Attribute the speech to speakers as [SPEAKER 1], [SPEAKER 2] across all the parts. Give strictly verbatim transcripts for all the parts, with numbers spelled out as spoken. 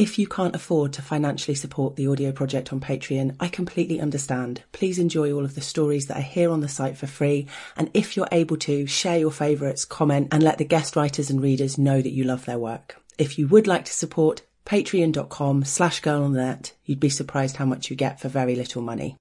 [SPEAKER 1] If you can't afford to financially support the audio project on Patreon, I completely understand. Please enjoy all of the stories that are here on the site for free. And if you're able to, share your favourites, comment, and let the guest writers and readers know that you love their work. If you would like to support, patreon.com slash girl on the net. You'd be surprised how much you get for very little money.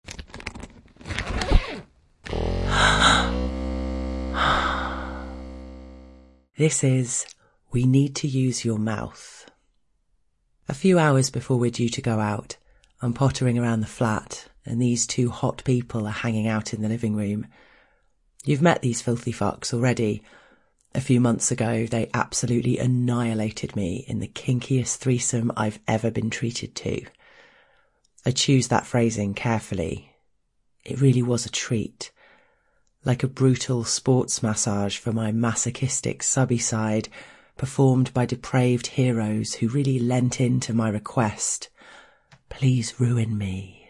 [SPEAKER 1] This is We Need to Use Your Mouth. A few hours before we're due to go out, I'm pottering around the flat and these two hot people are hanging out in the living room. You've met these filthy fucks already. A few months ago, they absolutely annihilated me in the kinkiest threesome I've ever been treated to. I choose that phrasing carefully. It really was a treat. Like a brutal sports massage for my masochistic subby side, performed by depraved heroes who really lent into my request. Please ruin me.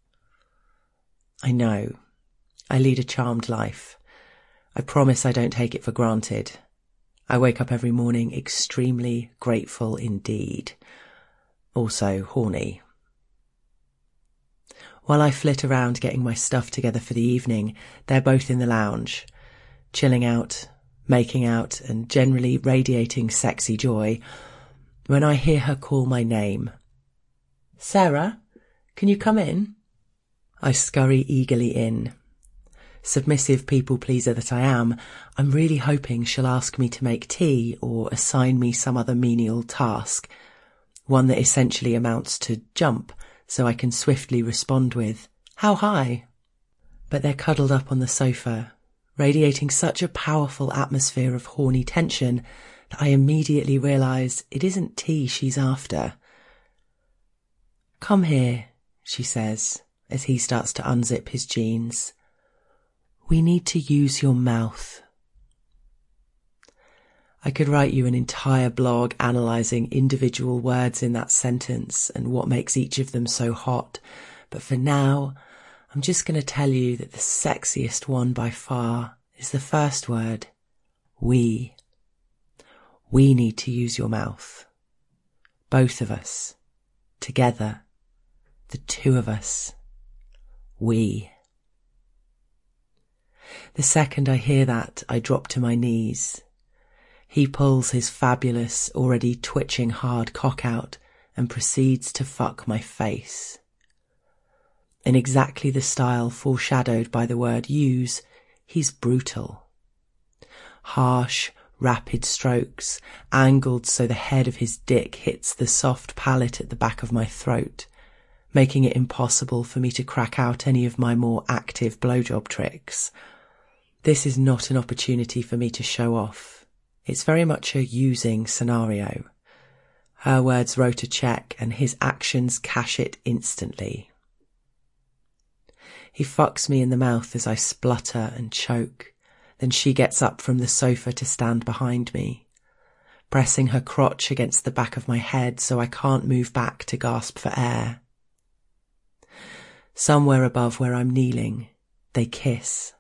[SPEAKER 1] I know. I lead a charmed life. I promise I don't take it for granted. I wake up every morning extremely grateful indeed. Also horny. While I flit around getting my stuff together for the evening, they're both in the lounge, chilling out, making out and generally radiating sexy joy, when I hear her call my name. Sarah, can you come in? I scurry eagerly in. Submissive people-pleaser that I am, I'm really hoping she'll ask me to make tea or assign me some other menial task, one that essentially amounts to jump, so I can swiftly respond with, "How high?" But they're cuddled up on the sofa, radiating such a powerful atmosphere of horny tension that I immediately realise it isn't tea she's after. "Come here," she says, as he starts to unzip his jeans. "We need to use your mouth." I could write you an entire blog analysing individual words in that sentence and what makes each of them so hot, but for now, I'm just going to tell you that the sexiest one by far is the first word, we. We need to use your mouth. Both of us. Together. The two of us. We. The second I hear that, I drop to my knees. He pulls his fabulous, already twitching hard cock out and proceeds to fuck my face. In exactly the style foreshadowed by the word use, he's brutal. Harsh, rapid strokes, angled so the head of his dick hits the soft palate at the back of my throat, making it impossible for me to crack out any of my more active blowjob tricks. This is not an opportunity for me to show off. It's very much a using scenario. Her words wrote a check and his actions cash it instantly. He fucks me in the mouth as I splutter and choke. Then she gets up from the sofa to stand behind me, pressing her crotch against the back of my head so I can't move back to gasp for air. Somewhere above where I'm kneeling, they kiss.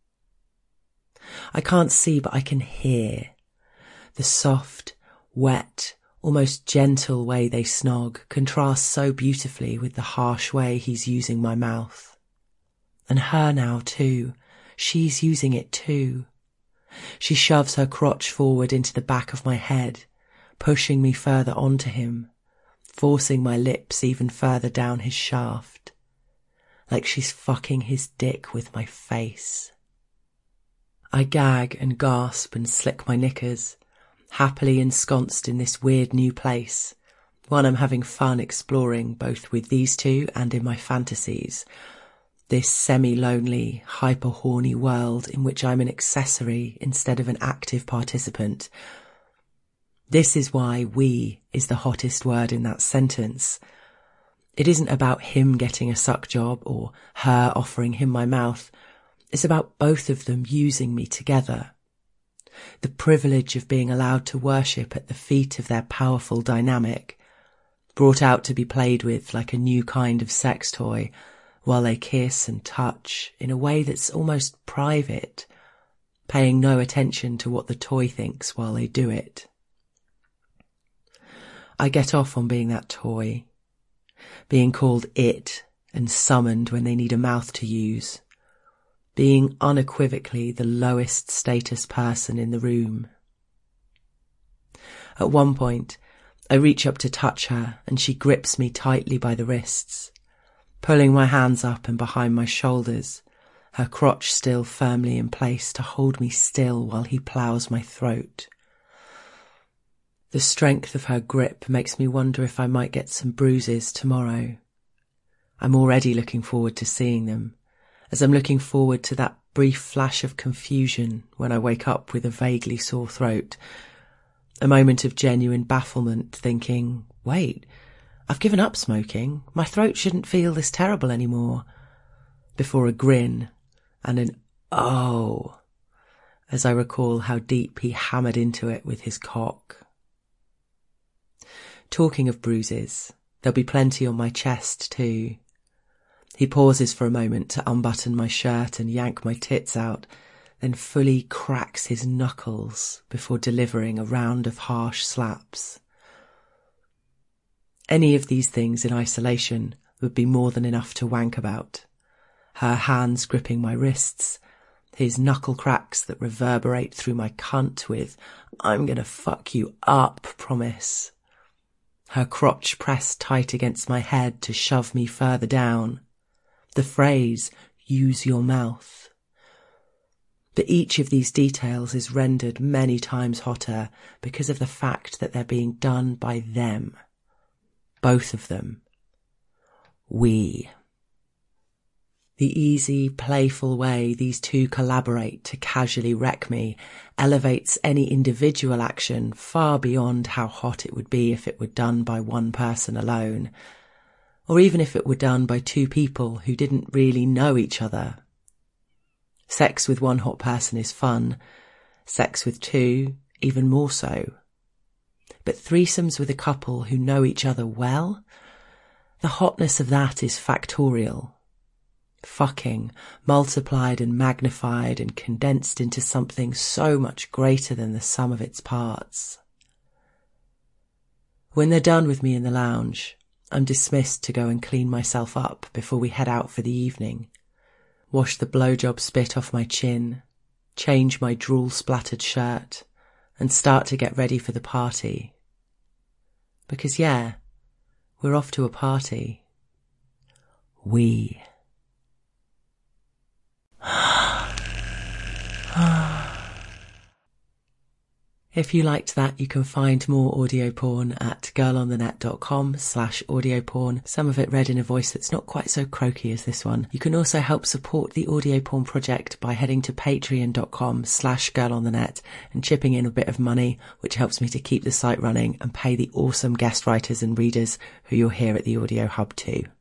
[SPEAKER 1] I can't see, but I can hear. The soft, wet, almost gentle way they snog contrasts so beautifully with the harsh way he's using my mouth. And her now too. She's using it too. She shoves her crotch forward into the back of my head, pushing me further onto him, forcing my lips even further down his shaft, like she's fucking his dick with my face. I gag and gasp and slick my knickers, happily ensconced in this weird new place, one I'm having fun exploring both with these two and in my fantasies. This semi-lonely, hyper-horny world in which I'm an accessory instead of an active participant. This is why we is the hottest word in that sentence. It isn't about him getting a suck job or her offering him my mouth. It's about both of them using me together. The privilege of being allowed to worship at the feet of their powerful dynamic, brought out to be played with like a new kind of sex toy, while they kiss and touch in a way that's almost private, paying no attention to what the toy thinks while they do it. I get off on being that toy, being called it and summoned when they need a mouth to use, being unequivocally the lowest status person in the room. At one point, I reach up to touch her and she grips me tightly by the wrists, pulling my hands up and behind my shoulders, her crotch still firmly in place to hold me still while he ploughs my throat. The strength of her grip makes me wonder if I might get some bruises tomorrow. I'm already looking forward to seeing them, as I'm looking forward to that brief flash of confusion when I wake up with a vaguely sore throat, a moment of genuine bafflement, thinking, wait, I've given up smoking, my throat shouldn't feel this terrible anymore, before a grin and an oh, as I recall how deep he hammered into it with his cock. Talking of bruises, there'll be plenty on my chest too. He pauses for a moment to unbutton my shirt and yank my tits out, then fully cracks his knuckles before delivering a round of harsh slaps. Any of these things in isolation would be more than enough to wank about. Her hands gripping my wrists, his knuckle cracks that reverberate through my cunt with, I'm gonna fuck you up, promise. Her crotch pressed tight against my head to shove me further down. The phrase, use your mouth. But each of these details is rendered many times hotter because of the fact that they're being done by them. Both of them. We. The easy, playful way these two collaborate to casually wreck me elevates any individual action far beyond how hot it would be if it were done by one person alone, or even if it were done by two people who didn't really know each other. Sex with one hot person is fun, sex with two even more so. But threesomes with a couple who know each other well, the hotness of that is factorial. Fucking, multiplied and magnified and condensed into something so much greater than the sum of its parts. When they're done with me in the lounge, I'm dismissed to go and clean myself up before we head out for the evening, wash the blowjob spit off my chin, change my drool-splattered shirt, and start to get ready for the party. Because yeah, we're off to a party. We. If you liked that, you can find more audio porn at girlonthenet.com slash audio porn, some of it read in a voice that's not quite so croaky as this one. You can also help support the Audio Porn Project by heading to patreon.com slash girlonthenet and chipping in a bit of money, which helps me to keep the site running and pay the awesome guest writers and readers who you'll hear at the Audio Hub too.